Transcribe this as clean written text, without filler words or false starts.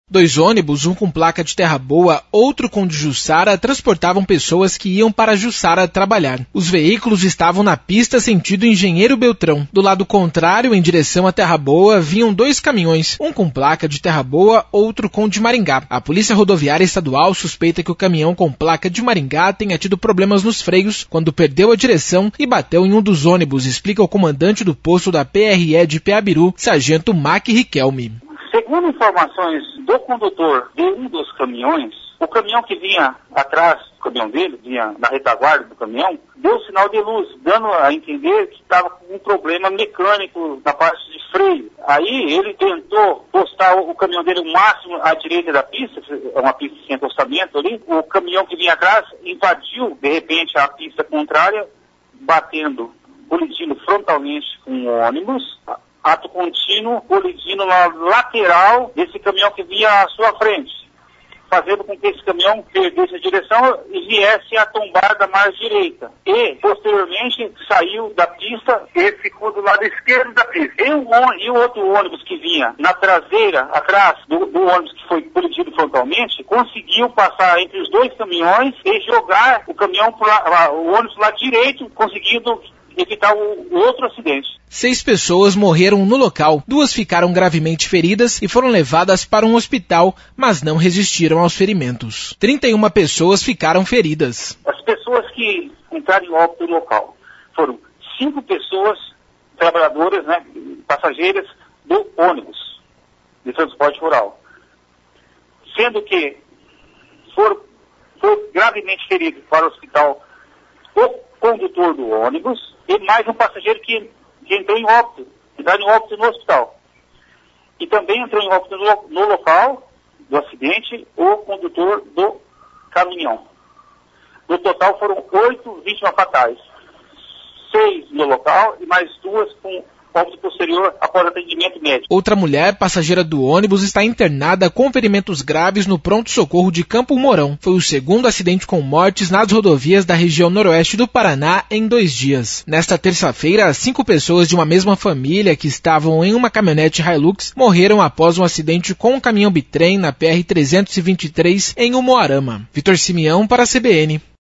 2 ônibus, um com placa de Terra Boa, outro com de Jussara, transportavam pessoas que iam para Jussara trabalhar. Os veículos estavam na pista sentido Engenheiro Beltrão. Do lado contrário, em direção a Terra Boa, vinham 2 caminhões, um com placa de Terra Boa, outro com de Maringá. A Polícia Rodoviária Estadual suspeita que o caminhão com placa de Maringá tenha tido problemas nos freios quando perdeu a direção e bateu em um dos ônibus, explica o comandante do posto da PRE de Peabiru, Sargento Mac Riquelme. Segundo informações do condutor de um dos caminhões, o caminhão que vinha atrás do caminhão dele, vinha na retaguarda do caminhão, deu sinal de luz, dando a entender que estava com um problema mecânico na parte de freio. Aí ele tentou postar o caminhão dele o máximo à direita da pista, é uma pista sem acostamento ali. O caminhão que vinha atrás invadiu, de repente, a pista contrária, colidindo frontalmente com o ônibus. Ato contínuo, colidindo na lateral desse caminhão que vinha à sua frente, fazendo com que esse caminhão perdesse a direção e viesse a tombar da margem direita. E, posteriormente, saiu da pista e ficou do lado esquerdo da pista. E o outro ônibus que vinha na traseira, atrás do ônibus que foi colidido frontalmente, conseguiu passar entre os 2 caminhões e jogar o ônibus lá direito, conseguindo evitar o outro acidente. 6 pessoas morreram no local, 2 ficaram gravemente feridas e foram levadas para um hospital, mas não resistiram aos ferimentos. 31 pessoas ficaram feridas. As pessoas que entraram em óbito no local foram 5 pessoas, trabalhadoras, passageiras do ônibus de transporte rural. Sendo que foram gravemente feridos para o hospital o condutor do ônibus e mais um passageiro que entrou em óbito no hospital. E também entrou em óbito no local do acidente o condutor do caminhão. No total foram 8 vítimas fatais. 6 no local e mais 2 com óbito posterior após atendimento médico. Outra mulher, passageira do ônibus, está internada com ferimentos graves no pronto-socorro de Campo Mourão. Foi o segundo acidente com mortes nas rodovias da região noroeste do Paraná em 2 dias. Nesta terça-feira, 5 pessoas de uma mesma família que estavam em uma caminhonete Hilux morreram após um acidente com um caminhão bitrem na PR-323 em Umuarama. Vitor Simeão para a CBN.